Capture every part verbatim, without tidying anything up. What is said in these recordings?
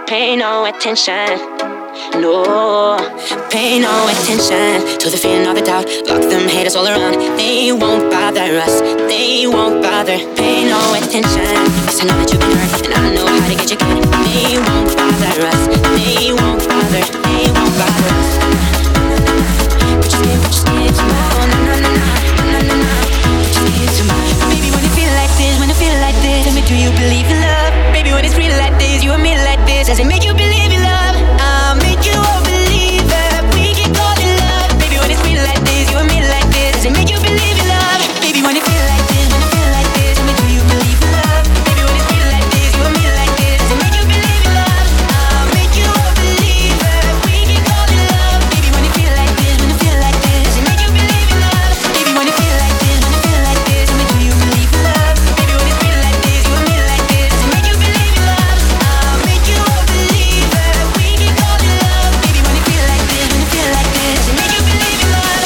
Pay no attention. No, pay no attention to the fear nor the doubt. Block them haters all around. They won't bother us. They won't bother. Pay no attention. Cause I know that you've been hurt and I know how to get you good. They won't bother us. They won't bother. They won't bother us. Put your skin, put your skin to my oh, no, no, no, no, no, no, no. Put your skin to my baby, when you feel like this, when you feel like this, tell me, do you believe in love? Baby, when it's real like this, you and me like this, does it make you believe in love? I'll make you a believer. We can call it love. Baby, when it's real like this, you and me like this, does it make you believe in love? Baby, when you feel like this, when you feel like this, tell me, do you believe in love? Baby, when it's real like this, you and me like this, does it make you believe in love? I'll make you a believer. We can call it love. Baby, when you feel like this, when you feel like this, does it make you believe in love? Baby, when you feel like this, when you feel like this, tell me, do you believe in love? Baby, when it's real like this, you and me like this, does it make you believe in love? I'll make you a believer. We can call it love. Baby, when you feel like this, when you feel like this, does it make you believe in love?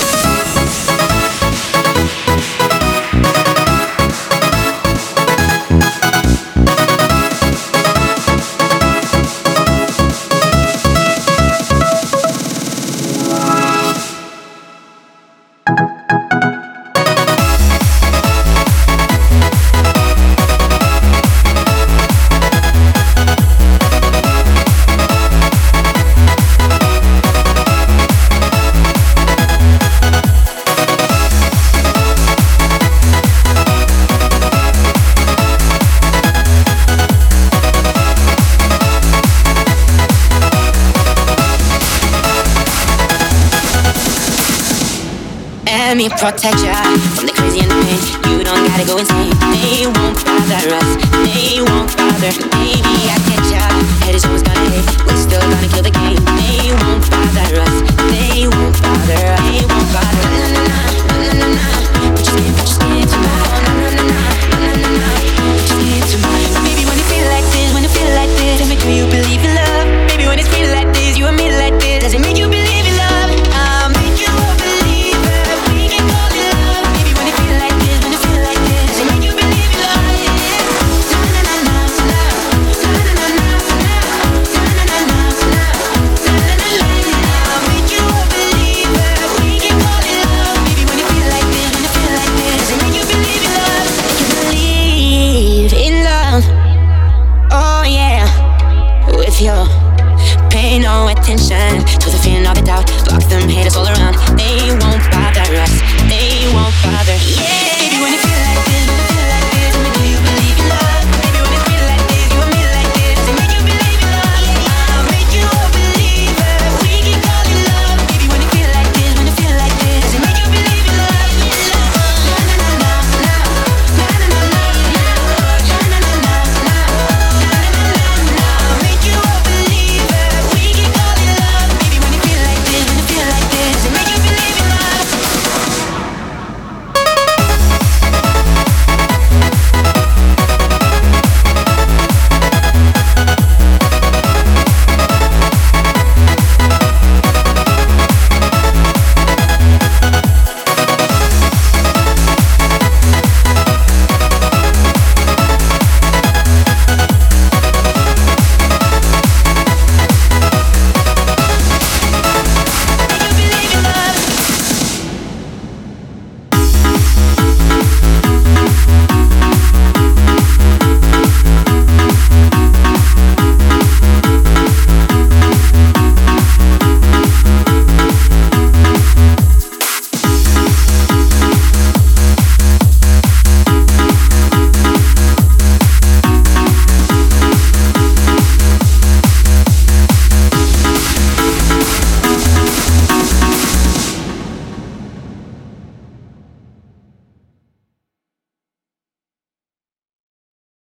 Let me protect ya from the crazy and the pain. You don't gotta go insane. They won't bother us. They won't bother. Maybe I get ya. Haters always gonna hate. We're still gonna kill the game. They won't bother us. They won't bother. They won't bother. Na na na na na na. Put your skin, put your skin to my oh, na na na na na na na. Put your skin to my baby, when you feel like this, when you feel like this, tell me, do you believe in love? Baby, when it's real like this, you and me like this, does it make you believe in love? I'll make you a believer. We can call it love. Baby, when you feel like this, when you feel like this, does it make you believe in love? Na na na na na, na na na na na, na na na na na, na na na na. I'll make you a believer. We can call it love. Baby, when you feel like this, when you feel like this, does it make you believe in love? You believe in love. Oh yeah, with your pay no attention to the fear nor the doubt. Block them haters all around. They won't bother us. They won't bother. Yeah, baby, when it